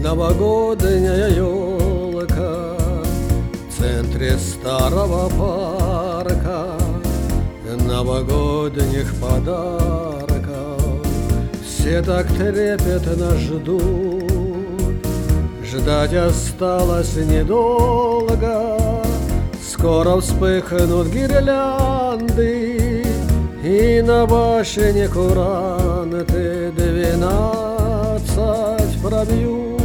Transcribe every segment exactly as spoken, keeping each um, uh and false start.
Новогодняя елка в центре старого парка, новогодних подарков. Все так трепетно ждут, ждать осталось недолго. Скоро вспыхнут гирлянды, и на башне куранты двенадцать пробьют.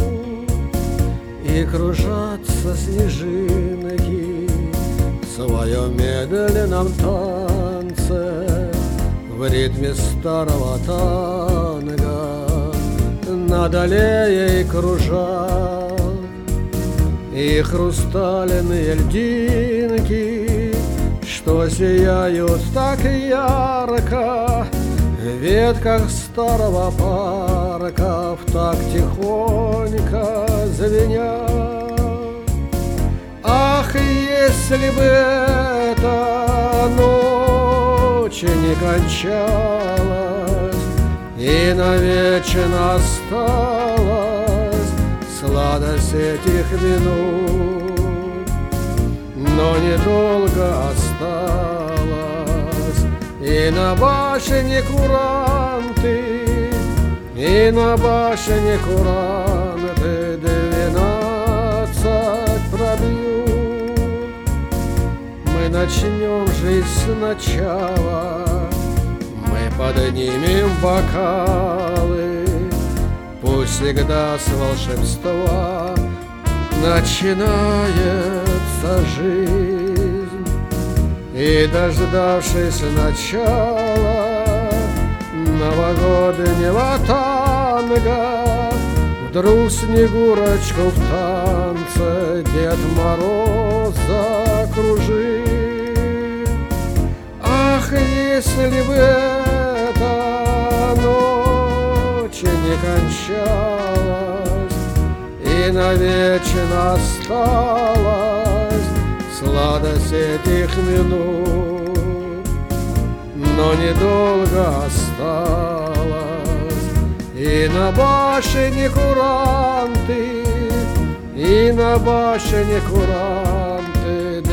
И кружатся снежинки в своем медленном танце, в ритме старого танго над аллеей кружат. И хрустальные льдинки, что сияют так ярко в ветках старого парка, в так тихонько звенят. Ах, если бы эта ночь не кончалась и навечно осталась сладость этих минут, но недолго осталось. И на башне куранты, и на башне куранты двенадцать пробьют. Мы начнем жизнь сначала, мы поднимем бокалы. Пусть всегда с волшебства начинается жизнь. И, дождавшись начала новогоднего танго, вдруг Снегурочку в танце Дед Мороз закружит. Ах, если бы эта ночь не кончалась и навечно осталась сладость этих минут, но недолго осталось. И на башне куранты, и на башне куранты